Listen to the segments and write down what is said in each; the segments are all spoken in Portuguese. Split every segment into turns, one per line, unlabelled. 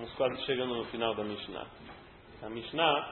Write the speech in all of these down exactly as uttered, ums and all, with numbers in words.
Estamos quase chegando no final da Mishnah. A Mishnah,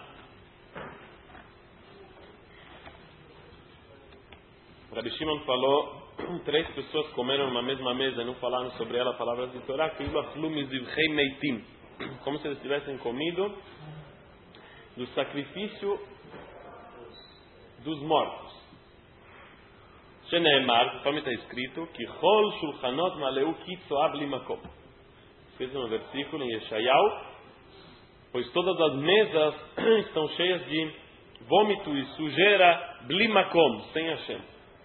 Rabi Shimon falou, três pessoas comeram numa mesma mesa e não falaram sobre ela palavras de Torá, que meitim, como se eles tivessem comido do sacrifício dos mortos. Sheneemar, conforme está escrito, que Chol Shulchanot Maleu Kitzoab Limakom. Escrito no versículo em Yeshayahu, pois todas as mesas estão cheias de vômito e sujeira Blimakom, sem Hashem.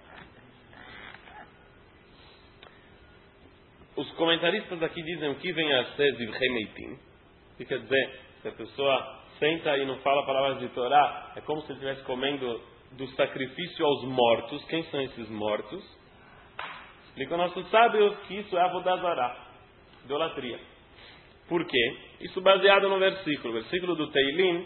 Os comentaristas aqui dizem o que vem a ser Zivchei Meitim. O que quer dizer? Se a pessoa senta e não fala palavras de Torá, é como se estivesse comendo do sacrifício aos mortos. Quem são esses mortos? Explicam nossos sábios que isso é Avodah Zará, idolatria. Por quê? Isso baseado no versículo. O versículo do Teilim,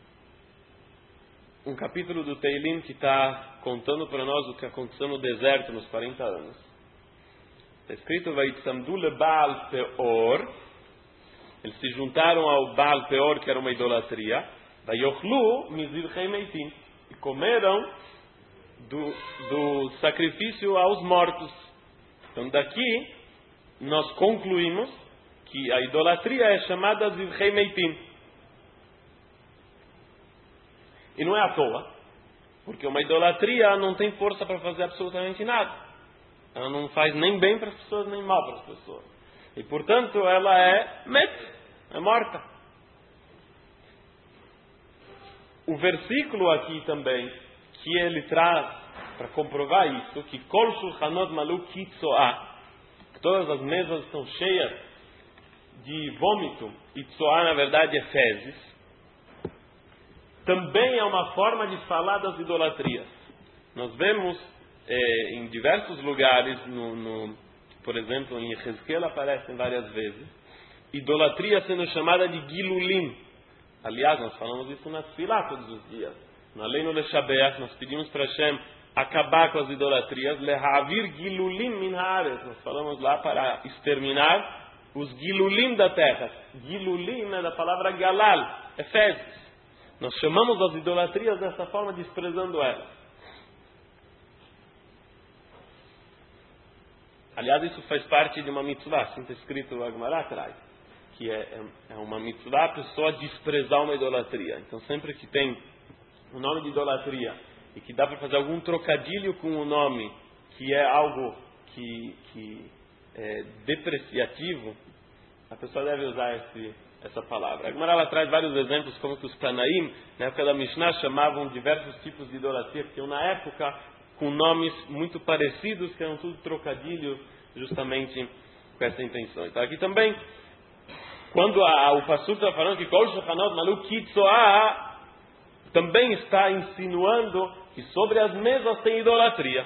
um capítulo do Teilim que está contando para nós o que aconteceu no deserto nos quarenta anos. Está escrito, Vaitzamdu le Baal Peor. Eles se juntaram ao Baal Peor, que era uma idolatria. Vayochlu mizivchei meitim. E comeram do, do sacrifício aos mortos. Então daqui nós concluímos que a idolatria é chamada Zivchei Meitim. E não é à toa, porque uma idolatria não tem força para fazer absolutamente nada. Ela não faz nem bem para as pessoas, nem mal para as pessoas. E portanto ela é met, é morta. O versículo aqui também, que ele traz para comprovar isso, que Kol Shulchanot Malu Kitzoah, que todas as mesas estão cheias de vômito, e Tzoah na verdade é fezes, também é uma forma de falar das idolatrias. Nós vemos eh, em diversos lugares, no, no, por exemplo em Yehezkel aparecem várias vezes, idolatria sendo chamada de Gilulim. Aliás, nós falamos isso na Tefilá todos os dias. Na lei no Leshabeach, nós pedimos para Hashem acabar com as idolatrias, Lehavir Gilulim min haaretz. Nós falamos lá para exterminar os Gilulim da terra. Gilulim é da palavra Galal, é fezes. Nós chamamos as idolatrias dessa forma, desprezando elas. Aliás, isso faz parte de uma mitzvah, assim está escrito no Agmará atrás, que é, é uma mitzvah a pessoa desprezar uma idolatria. Então sempre que tem o nome de idolatria e que dá para fazer algum trocadilho com o nome, que é algo que, que é depreciativo, a pessoa deve usar esse, essa palavra. A Gemara traz vários exemplos, como que os Tanaim, na época da Mishnah, chamavam diversos tipos de idolatria, que tinham na época com nomes muito parecidos, que eram tudo trocadilhos, justamente com essa intenção. Então aqui também, quando a, o Passuco está falando que Kol Shulchanot Malu Kitzoah, também está insinuando que sobre as mesas tem idolatria.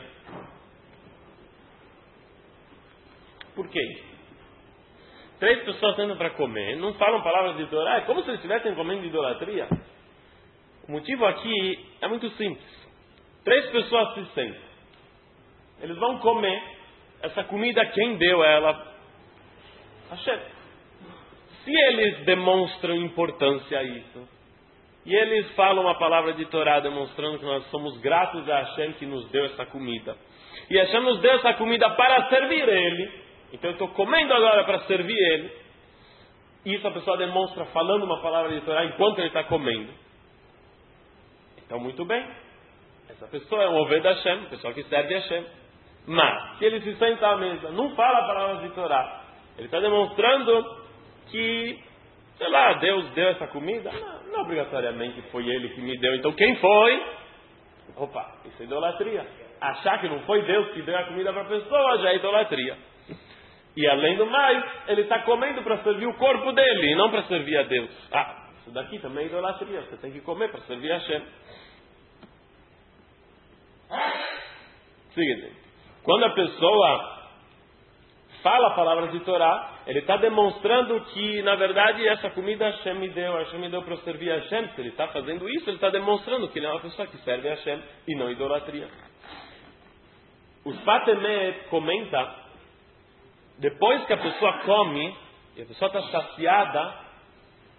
Por quê? Três pessoas sentam para comer, não falam palavras de Torá, é como se eles estivessem comendo idolatria. O motivo aqui é muito simples. Três pessoas se sentam. Eles vão comer essa comida, quem deu ela? Hashem. Se eles demonstram importância a isso, e eles falam a palavra de Torá demonstrando que nós somos gratos a Hashem que nos deu essa comida, e Hashem nos deu essa comida para servir Ele, então eu estou comendo agora para servir Ele, e isso a pessoa demonstra falando uma palavra de Torá enquanto ele está comendo. Então muito bem, essa pessoa é um Oved Hashem, pessoa que serve a Hashem. Mas, se ele se senta à mesa, não fala palavras de Torá, ele está demonstrando que, sei lá, Deus deu essa comida? Não, não obrigatoriamente foi Ele que me deu. Então quem foi? Opa, isso é idolatria. Achar que não foi Deus que deu a comida para a pessoa já é idolatria. E além do mais, ele está comendo para servir o corpo dele e não para servir a Deus. Ah, isso daqui também é idolatria. Você tem que comer para servir a Hashem. Seguinte, quando a pessoa fala palavras de Torá, ele está demonstrando que, na verdade, essa comida Hashem me deu, Hashem me deu para servir a Hashem. Se ele está fazendo isso, ele está demonstrando que ele é uma pessoa que serve a Hashem e não idolatria. O Sfat Emet comenta, depois que a pessoa come, e a pessoa está saciada,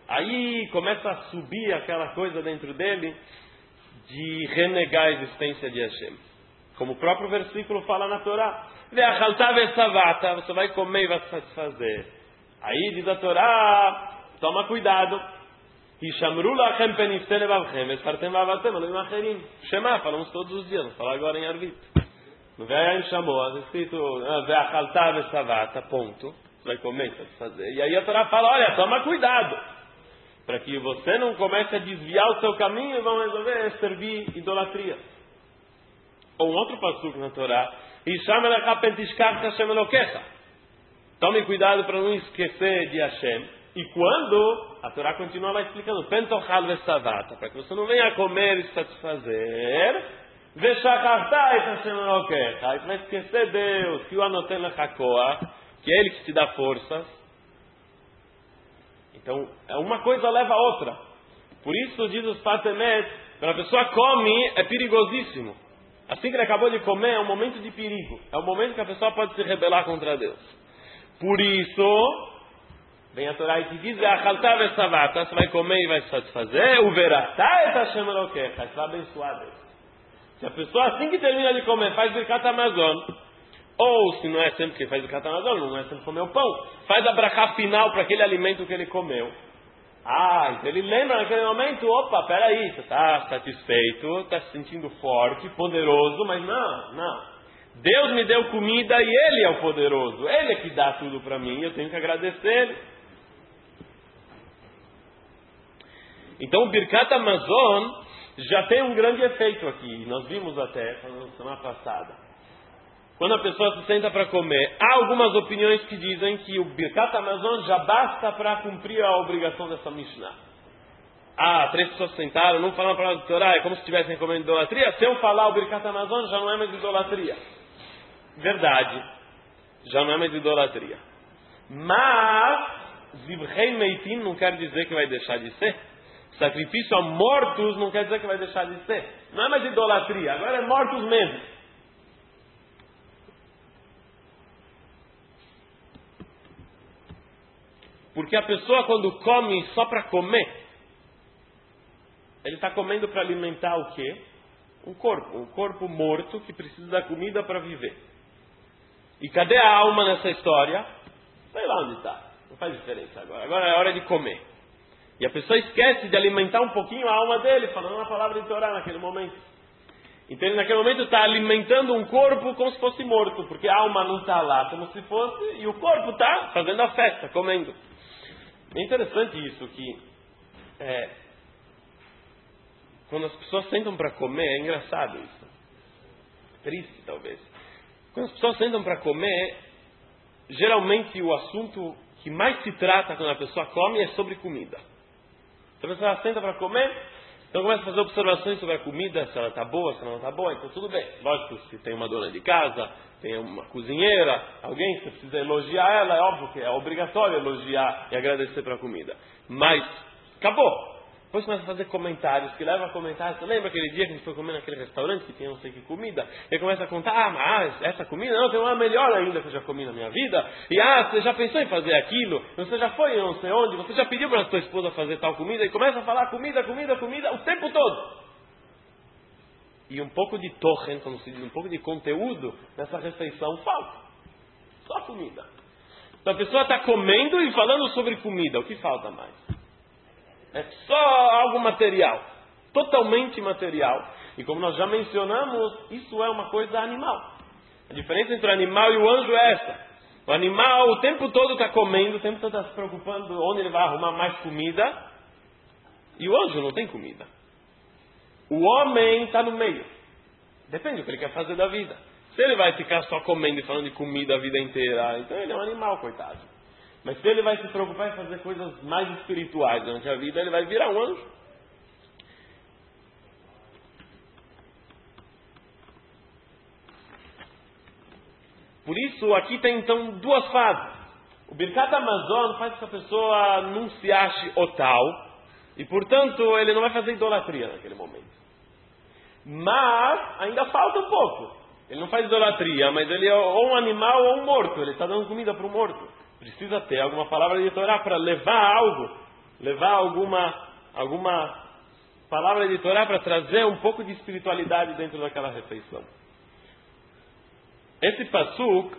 Aí começa a subir aquela coisa dentro dele de renegar a existência de Hashem. Como o próprio versículo fala na Torá. Você vai comer e vai se satisfazer. Aí diz a Torá, toma cuidado. Shema, falamos todos os dias, vamos falar agora em Arvit. No Ve'ayim Shamoah, escrito Ve'achalta ve'savata, ponto. Você vai comer e satisfazer. E aí a Torá fala, olha, toma cuidado, para que você não comece a desviar o seu caminho e vão resolver servir idolatria. Ou um outro passuco na Torá, tome cuidado para não esquecer de Hashem. E quando, a Torá continua lá explicando, pentochal vesavata, para que você não venha comer e se satisfazer, veshachartai Hashem elokecha, aí você vai esquecer Deus, que o anoten lechakoa, que é Ele que te dá forças. Então, uma coisa leva a outra. Por isso, diz os Patemet, quando a pessoa come, é perigosíssimo. Assim que ele acabou de comer, é um momento de perigo. É um momento que a pessoa pode se rebelar contra Deus. Por isso, vem a Torá e te diz, você vai comer e vai se satisfazer, o veratá é Hashem elokecha, você vai abençoar Deus. Se a pessoa, assim que termina de comer, faz Birkat Hamazon, ou se não é sempre que faz Birkat Hamazon, não é sempre comer o pão, faz a brachá final para aquele alimento que ele comeu. Ah, então ele lembra naquele momento, opa, peraí, você está satisfeito, está se sentindo forte, poderoso, mas não, não. Deus me deu comida e Ele é o poderoso, Ele é que dá tudo para mim, eu tenho que agradecer Ele. Então o Birkat Hamazon já tem um grande efeito aqui, nós vimos até na semana passada. Quando a pessoa se senta para comer, há algumas opiniões que dizem que o Birkat Hamazon já basta para cumprir a obrigação dessa Mishnah. Ah, três pessoas sentaram, não falaram a palavra do Torá, é como se estivessem comendo idolatria. Se eu falar o Birkat Hamazon, já não é mais idolatria. Verdade, já não é mais idolatria. Mas, Zivrei Meitim não quer dizer que vai deixar de ser. Sacrifício a mortos não quer dizer que vai deixar de ser. Não é mais idolatria, agora é mortos mesmo. Porque a pessoa, quando come só para comer, ele está comendo para alimentar o quê? Um corpo, um corpo morto que precisa da comida para viver. E cadê a alma nessa história? Sei lá onde está, não faz diferença agora. Agora é hora de comer. E a pessoa esquece de alimentar um pouquinho a alma dele, falando uma palavra de Torá naquele momento. Então ele naquele momento está alimentando um corpo como se fosse morto, porque a alma não está lá como se fosse, e o corpo está fazendo a festa, comendo. É interessante isso, que é, quando as pessoas sentam para comer, é engraçado isso. Triste, talvez. Quando as pessoas sentam para comer, geralmente o assunto que mais se trata quando a pessoa come é sobre comida. Então a pessoa senta para comer, então começa a fazer observações sobre a comida, se ela está boa, se ela não está boa, então tudo bem. Lógico, se tem uma dona de casa, tem uma cozinheira, alguém que precisa elogiar ela, é óbvio que é obrigatório elogiar e agradecer pela comida. Mas, acabou. Depois começa a fazer comentários, que leva a comentários. Você lembra aquele dia que a gente foi comer naquele restaurante que tinha não sei que comida? E começa a contar, ah, mas essa comida não, tem uma melhor ainda que eu já comi na minha vida. E ah, você já pensou em fazer aquilo? Você já foi não sei onde? Você já pediu para a sua esposa fazer tal comida? E começa a falar comida, comida, comida o tempo todo. E um pouco de torren, como se diz, um pouco de conteúdo nessa refeição falta. Só comida. Então a pessoa está comendo e falando sobre comida. O que falta mais? É só algo material. Totalmente material. E como nós já mencionamos, isso é uma coisa animal. A diferença entre o animal e o anjo é essa. O animal o tempo todo está comendo, o tempo todo está se preocupando onde ele vai arrumar mais comida. E o anjo não tem comida. O homem está no meio. Depende do que ele quer fazer da vida. Se ele vai ficar só comendo e falando de comida a vida inteira, então ele é um animal, coitado. Mas se ele vai se preocupar em fazer coisas mais espirituais durante a vida, ele vai virar um anjo. Por isso, aqui tem então duas fases. O Birkat Hamazon faz com que a pessoa não se ache otal, e portanto ele não vai fazer idolatria naquele momento. Mas ainda falta um pouco. Ele não faz idolatria, mas ele é ou um animal ou um morto. Ele está dando comida para o morto. Precisa ter alguma palavra de Torá para levar algo levar alguma, alguma palavra de Torá para trazer um pouco de espiritualidade dentro daquela refeição. Esse pasuk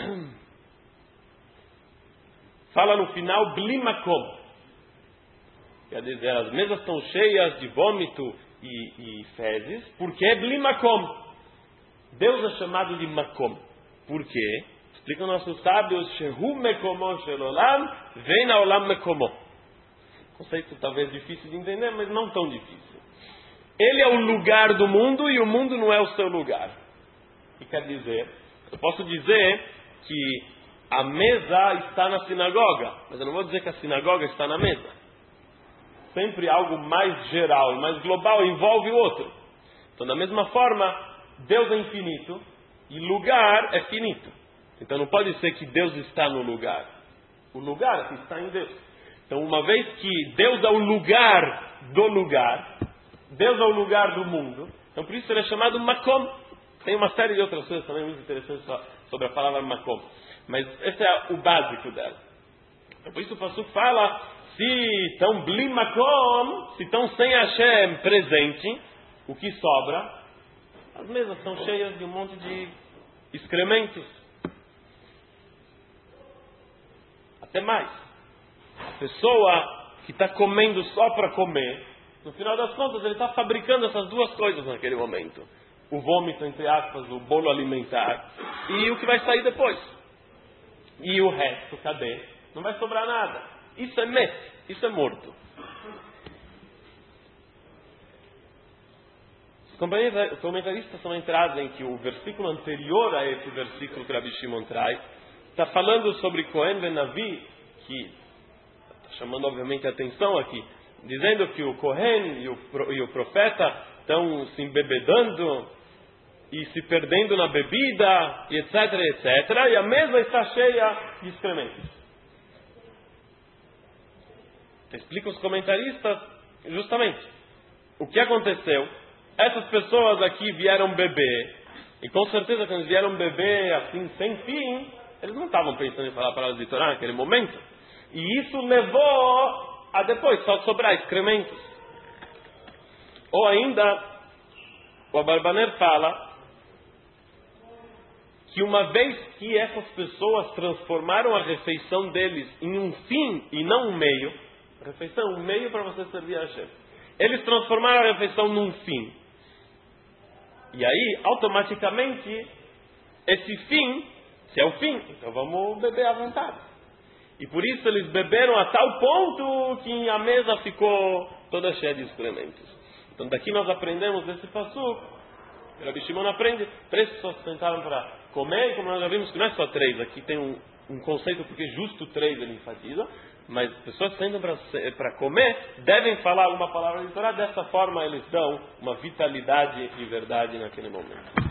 fala no final Bli makom. Quer dizer, as mesas estão cheias de vômito e, e fezes, porque é Bli makom. Deus é chamado de makom. Por quê? Explicam nossos sábios, Shehu mekomo shel olam, vem a olam mekomo. Conceito talvez difícil de entender, mas não tão difícil. Ele é o lugar do mundo e o mundo não é o seu lugar. E quer dizer, eu posso dizer que a mesa está na sinagoga, mas eu não vou dizer que a sinagoga está na mesa. Sempre algo mais geral e mais global envolve o outro. Então, da mesma forma, Deus é infinito e lugar é finito. Então, não pode ser que Deus está no lugar. O lugar é que está em Deus. Então, uma vez que Deus é o lugar do lugar, Deus é o lugar do mundo, então por isso ele é chamado Makom. Tem uma série de outras coisas também muito interessantes sobre a palavra Makom. Mas esse é o básico dela. Então, por isso o pasuk fala, se estão Bli Makom, se estão sem Hashem presente, o que sobra? As mesas estão cheias de um monte de excrementos. Até mais. A pessoa que está comendo só para comer, no final das contas ele está fabricando essas duas coisas naquele momento. O vômito, entre aspas, o bolo alimentar e o que vai sair depois. E o resto, cadê? Não vai sobrar nada. Isso é met, isso é morto. Os comentaristas também trazem que o versículo anterior a esse versículo que Rabi Shimon traz está falando sobre Cohen ben Navi, que está chamando obviamente a atenção aqui, dizendo que o Cohen e o, e o profeta estão se embebedando e se perdendo na bebida, e etc, etc, e a mesa está cheia de excrementos. Explicam os comentaristas justamente o que aconteceu. Essas pessoas aqui vieram beber, e com certeza quando eles vieram beber assim, sem fim, eles não estavam pensando em falar palavras de Torá naquele momento. E isso levou a depois só sobrar excrementos. Ou ainda, o Abarbanel fala que uma vez que essas pessoas transformaram a refeição deles em um fim e não um meio, a refeição é um meio para você servir a Hashem. Eles transformaram a refeição num fim. E aí, automaticamente, esse fim, se é o fim, então vamos beber à vontade. E por isso eles beberam a tal ponto que a mesa ficou toda cheia de excrementos. Então daqui nós aprendemos desse pasuk, Rabi Shimon aprende, três pessoas sentaram para comer, e como nós já vimos que não é só três, aqui tem um, um conceito porque justo três ele enfatiza, mas pessoas que sentam para comer devem falar alguma palavra de Torá, dessa forma eles dão uma vitalidade de verdade naquele momento.